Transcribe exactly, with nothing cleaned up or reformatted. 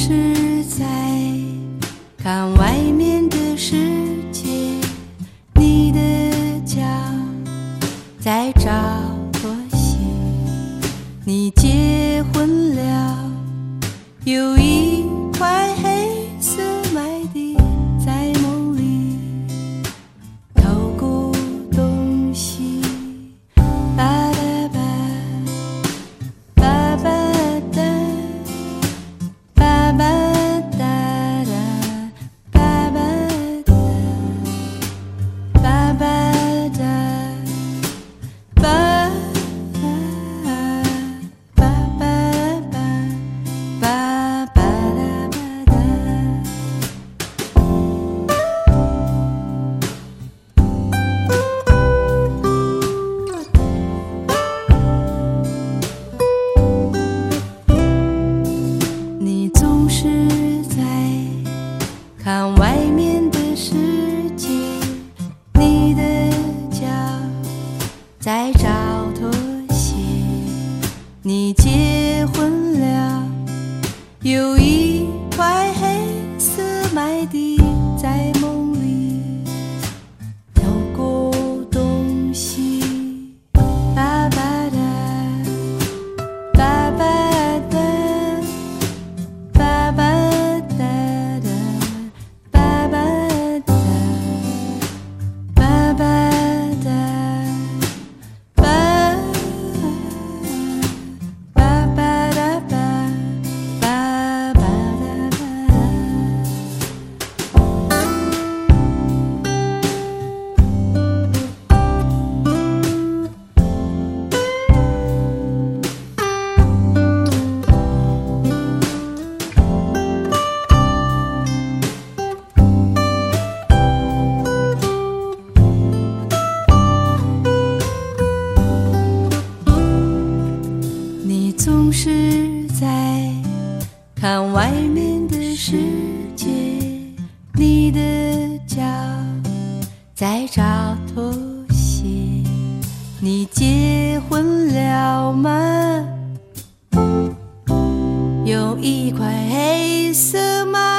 是在看外面的世界，你的脚在找妥协。你结婚了，有一块黑色麦地在梦里，透过东西，吧嗒吧，吧吧嗒，吧吧嗒嗒，吧吧嗒，吧吧嗒，吧。看外面的世界，你的脚在找妥协。你结婚了，有一块黑色麦地在梦里，透过东西，吧吧嗒，吧吧嗒，吧吧嗒嗒。总是在看外面的世界，你的脚在找妥协。你结婚了吗？有一块黑色吗？